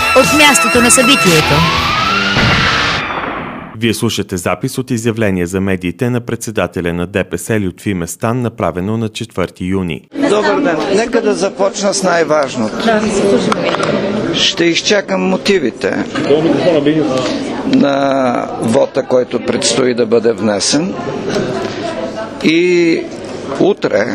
от мястото на събитието. Вие слушате запис от изявление за медиите на председателя на ДПС Лютви Местан, направено на 4 юни. Добър ден. Нека да започна с най-важното. Ще изчакам мотивите на вота, който предстои да бъде внесен. И утре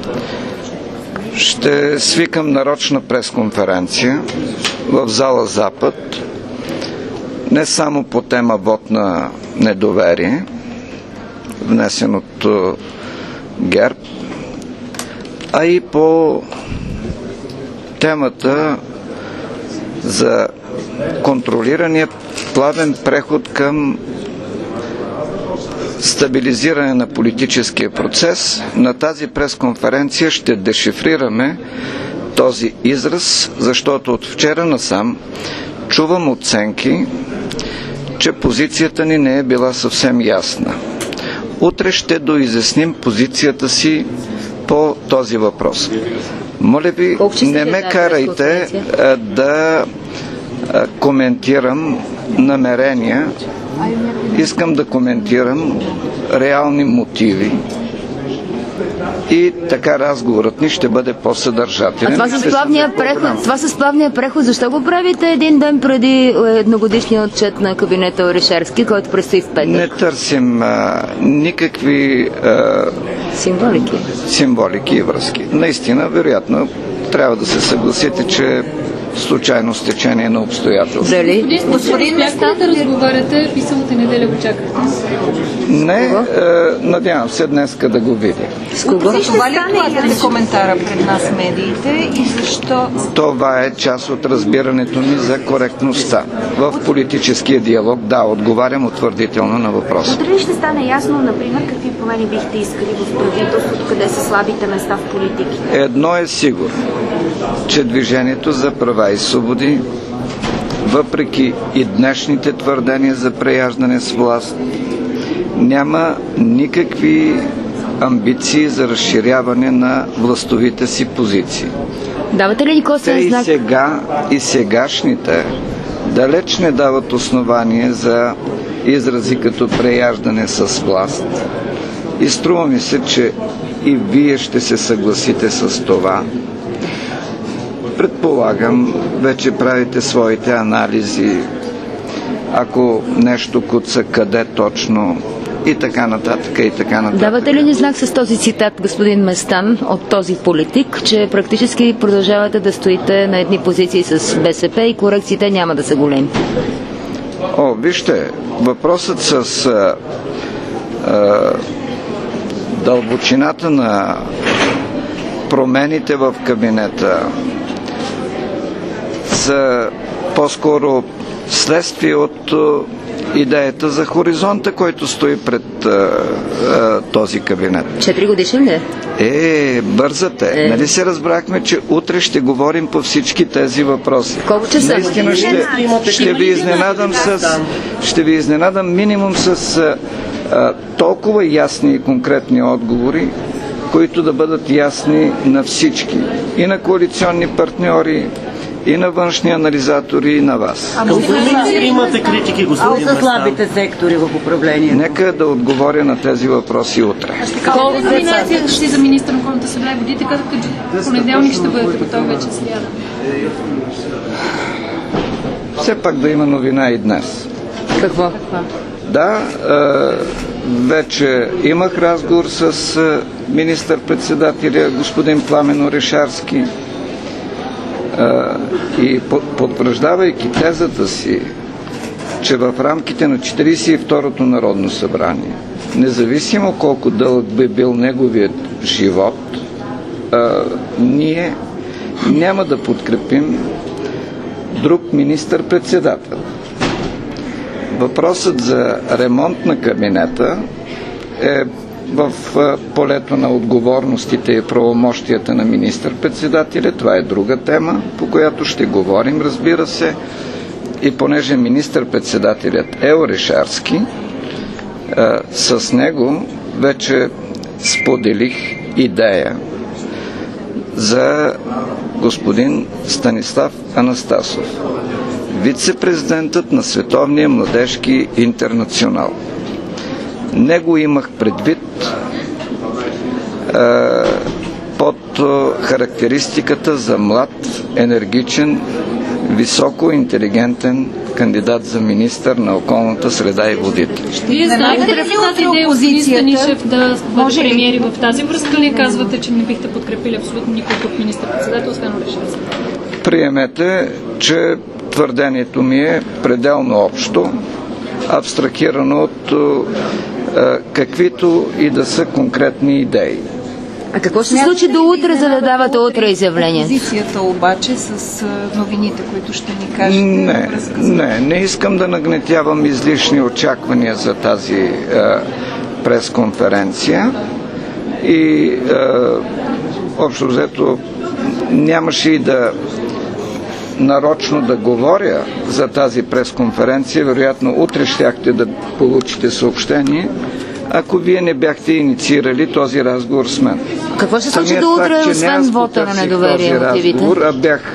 ще свикам нарочна пресконференция в зала Запад, не само по тема вод на недоверие, внесен от ГЕРБ, а и по темата за контролирания плавен преход към стабилизиране на политическия процес. На тази пресконференция ще дешифрираме този израз, защото от вчера насам чувам оценки, че позицията ни не е била съвсем ясна. Утре ще доизясним позицията си по този въпрос. Моля ви, не ме карайте да коментирам намерения. Искам да коментирам реални мотиви и така разговорът ни ще бъде по-съдържателен. А това с плавния преход, защо го правите един ден преди едногодишния отчет на кабинета Орешарски, който предстои в петък? Не търсим никакви символики и връзки. Наистина, вероятно, трябва да се съгласите, че случайно стечение на обстоятелства. Дали? Господин Местан, да разговаряте, писалата неделя го чакате? Не, надявам се днеска да го видя. С кого? Това ли отлагате коментара пред нас медиите и защо? Това е част от разбирането ми за коректността. В политическия диалог, да, отговарям утвърдително на въпроса. Утре ли ще стане ясно, например, какви промени бихте искали в правителството, къде са слабите места в политиките? Едно е сигурно, че Движението за права и свободи, въпреки и днешните твърдения за преяждане с власт, няма никакви амбиции за разширяване на властовите си позиции. Давате ли косвен знак? И сегашните далеч не дават основание за изрази като преяждане с власт. И струва ми се, че и вие ще се съгласите с това. Предполагам, вече правите своите анализи, ако нещо куца, къде точно и така нататък, и така нататък. Давате ли ни знак с този цитат, господин Местан, от този политик, че практически продължавате да стоите на едни позиции с БСП и корекциите няма да са големи? Вижте, въпросът с дълбочината на промените в кабинета са по-скоро следствие от идеята за хоризонта, който стои пред този кабинет. 4 годишен ли е? Бързате. Нали се разбрахме, че утре ще говорим по всички тези въпроси. Колко часа? Наистина ще ви изненадам минимум с толкова ясни и конкретни отговори, които да бъдат ясни на всички. И на коалиционни партньори, и на външни анализатори, и на вас. Имате критики, господин Местан. Слабите сектори в управлението. Нека да отговоря на тези въпроси утре. Колко номинацията си за министър на околната среда и водите, казахте, че понеделник ще бъдете готови вече сряда. Все пак да има новина и днес. Какво? Да, вече имах разговор с министър-председателя господин Пламен Орешарски и потвърждавайки тезата си, че в рамките на 42-то Народно събрание, независимо колко дълъг би бил неговият живот, ние няма да подкрепим друг министър-председател. Въпросът за ремонт на кабинета е в полето на отговорностите и правомощията на министър-председателя. Това е друга тема, по която ще говорим, разбира се. И понеже министър-председателят е Орешарски, с него вече споделих идея за господин Станислав Анастасов. вице-президентът на Световния младежки интернационал. Него имах предвид под характеристиката за млад, енергичен, високо интелигентен кандидат за министър на околната среда и водите. Вие знаете ли за тази идея от Станишев да бъде премиери в тази връзка ли казвате, че не бихте подкрепили абсолютно никой от министър-председател, освен Орешарски? Приемете, че твърдението ми е пределно общо, абстрахирано от каквито и да са конкретни идеи. А какво ще се случи до утре, за да давате утре изявление? Позицията обаче с новините, които ще ни кажете? Не искам да нагнетявам излишни очаквания за тази пресконференция и общо взето нямаше и да нарочно да говоря за тази пресконференция. Вероятно утре щяхте да получите съобщение, ако вие не бяхте инициирали този разговор с мен. Какво ще случи до утре, освен вота на недоверие в мотивите? Бях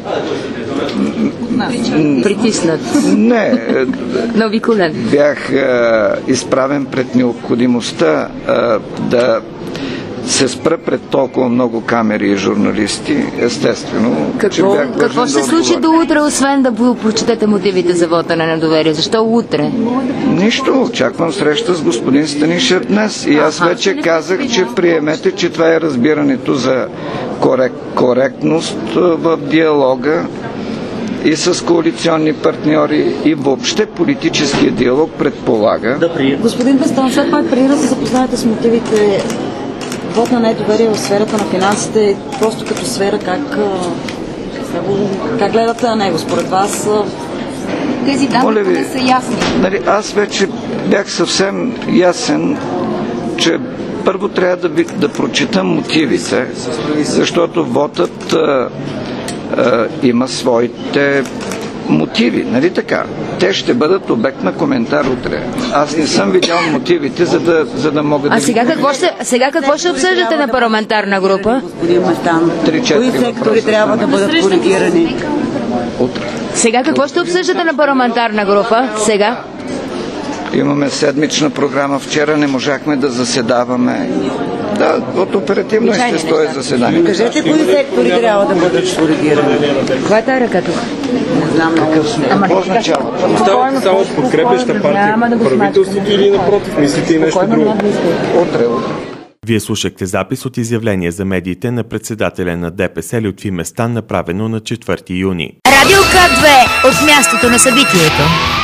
притиснат. Не. Навиколен. Бях изправен пред необходимостта да се спра пред толкова много камери и журналисти, естествено. Какво ще се случи до утре, освен да прочетете мотивите за вота на недоверие? Защо утре? Нищо. Очаквам среща с господин Станишев днес. И аз вече казах, че приемете, че това е разбирането за коректност в диалога и с коалиционни партньори, и въобще политическия диалог предполага. Господин Местан, след това преди да се запознаете с мотивите, вот на недоверие в сферата на финансите, просто като сфера, как гледате на него? Според вас тези данни не са ясни. Аз вече бях съвсем ясен, че първо трябва да прочитам мотивите, защото вотът има своите мотиви, нали така? Те ще бъдат обект на коментар утре. Аз не съм видял мотивите, за да мога да... Сега какво ще обсъждате на парламентарна група? Господин Местан, кои сектори трябва да бъдат коригирани? Утре. Сега какво ще обсъждате на парламентарна група? Сега? Имаме седмична програма. Вчера не можахме да заседаваме. Да, от оперативно естество е заседание. Кажете, кои сектори трябва да бъдат коригирани? Каква е тази ръка тук? Не знам какво означава. Оставате само от подкрепяща партия правителството или напротив, мислите и нещо друго? Утре. Вие слушахте запис от изявление за медиите на председателя на ДПС Лютви Местан, направено на 4 юни. Радио К2 от мястото на събитието.